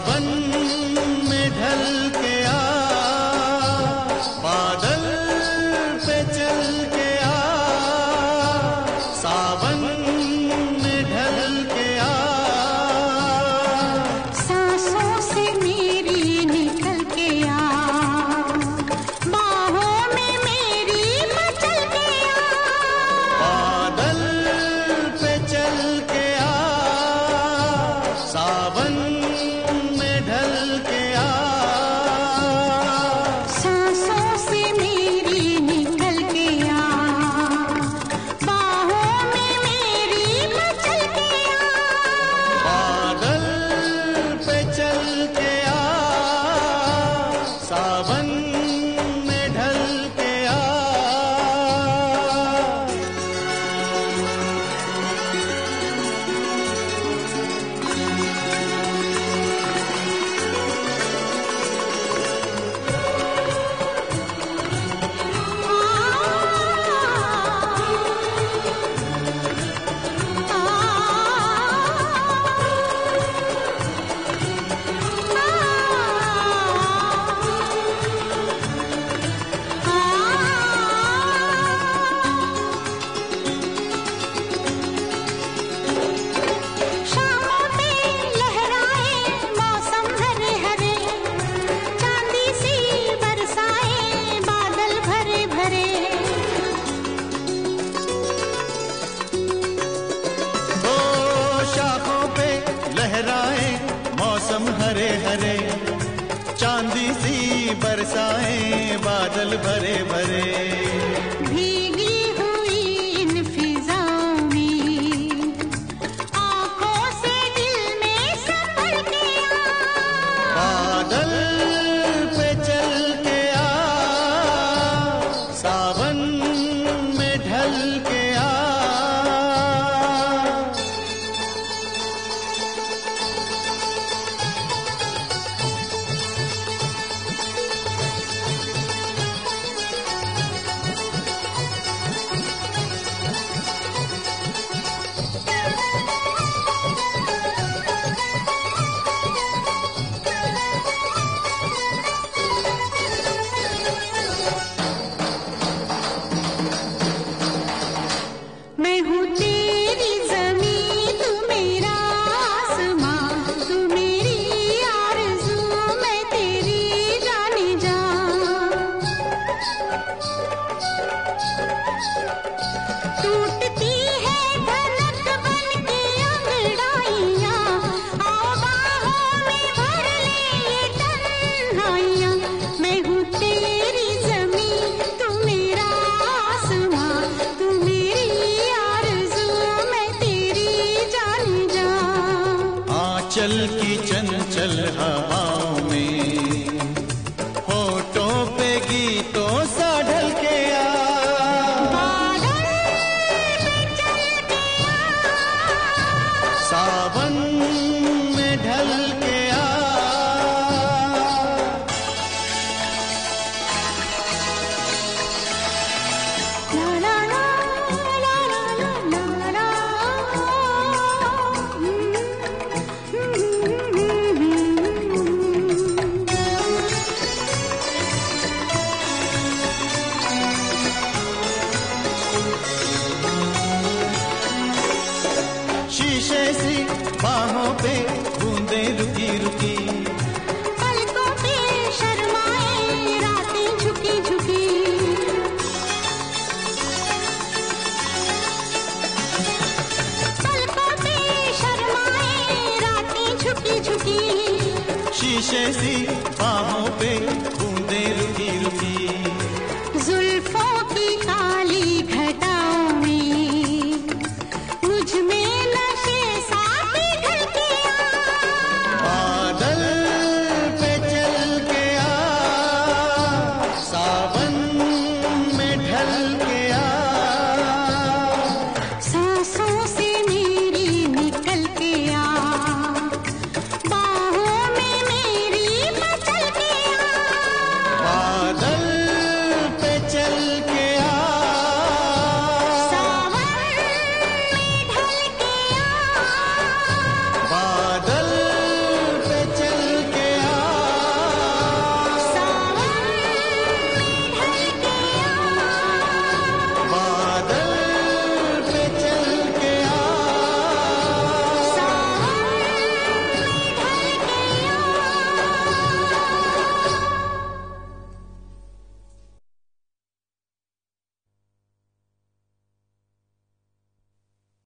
सावन में ढल के आ, बादल पे चल के आ, सावन में ढल के आ, सांसों से मेरी निकल के आ, बाहों में मेरी मचल के आ, बादल पे चल के आ, सावन में ढल के आ, सांसों से मेरी निकल के आ, बाहों में मेरी मचल के आ, बादल पे चल के आ, सावन में ढल के आ। शामों पे लहराए मौसम हरे हरे, चांदी सी बरसाए बादल भरे भरे, ओ शाखों पे लहराए मौसम हरे हरे, चांदी सी बरसाए बादल भरे भरे, भीगी हुई इन फिजाओं में आंखों से दिल में संभल के आ, बादल पे चल के आ, सावन में ढल के आ, मैं हूँ तेरी ज़मीं तू मेरा आसमां, तू मेरी आरज़ू मैं तेरी जाने जा, टूटती है धड़क बन के अंगड़ाइयाँ, आओ बाहों में भर ले ये तन्हाइयाँ, मैं हूँ तेरी ज़मीं तू मेरा आसमां, तू मेरी आरज़ू मैं तेरी जाने जा, आंचल की चंचल हवाओं में होठों पे गीतों सा ढल के आ, बादल पे चल के आ, सावन में ढल के आ, ला ला ला ला ला ला ला, शीशे सी बाहों पे बूंदे रुकी रुकी, पलकों पे शर्माए रातें झुकी झुकी, पलकों पे शर्माए रातें झुकी झुकी, शीशे सी बाहों पे बूंदे रुकी रुकी,